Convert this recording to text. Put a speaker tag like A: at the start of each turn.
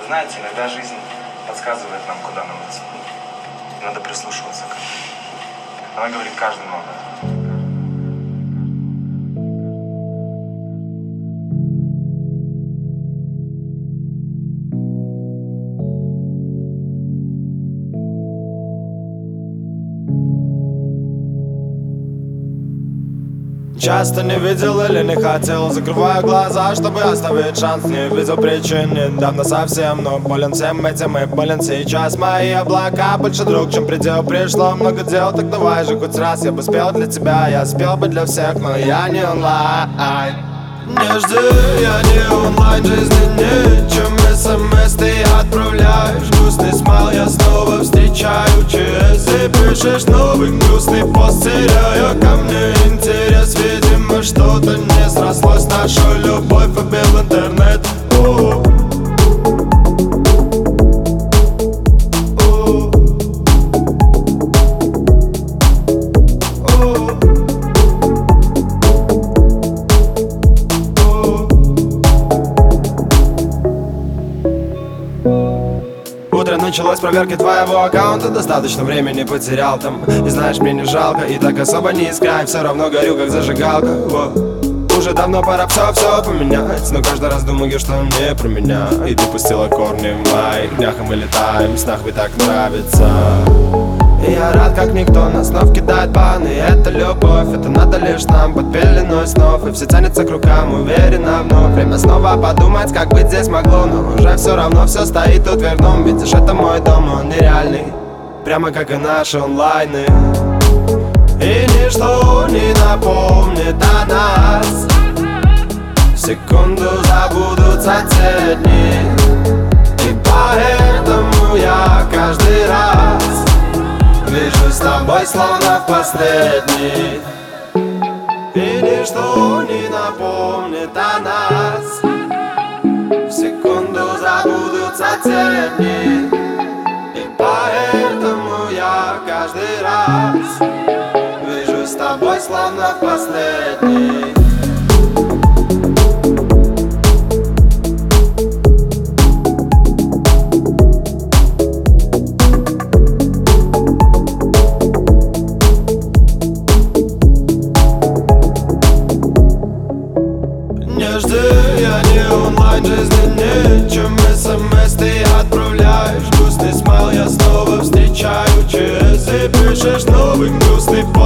A: знаете, иногда жизнь подсказывает нам, куда нам идти. Надо прислушиваться к этому. Она говорит каждому об этом.
B: Часто не видел или не хотел, закрываю глаза, чтобы оставить шанс. Не видел причин недавно совсем, но болен всем этим и болен сейчас. Мои облака больше друг, чем предел. Пришло много дел, так давай же хоть раз. Я бы спел для тебя, я спел бы для всех, но я не онлайн. Не жди, я не онлайн, жизни нет, чем смс ты отправляешь. Грустный смайл я снова встречаю ЧС. И пишешь новый грустный пост, теряя ко мне интерес. Видимо, что-то не срослось, наша любовь убил интернет. Утро началось с проверки твоего аккаунта. Достаточно времени потерял там. И знаешь, мне не жалко, и так особо не искай. Все равно горю, как зажигалка. Уже давно пора все поменять, но каждый раз думаю, что не про меня. И ты пустила корни в моих днях, и мы летаем, в снах ведь так нравится. И я рад, как никто нас снов кидает баны. Это любовь, это надо лишь нам под пеленой снов. И все тянется к рукам, уверенно вновь. Время снова подумать, как быть здесь могло. Но уже все равно все стоит у дверном. Видишь, это мой дом, он нереальный, прямо как и наши онлайны. И ничто не напомнит о нас. В секунду забудутся те дни. И поэтому я каждый раз вижу с тобой словно в последний. И ничто не напомнит о нас. В секунду забудутся те дни. И поэтому я каждый раз вижу с тобой словно в последний. Не жди, я не онлайн, жизни нет, чем смс ты отправляешь. Грустный смайл я снова встречаю ЧС. И пишешь новый грустный пост.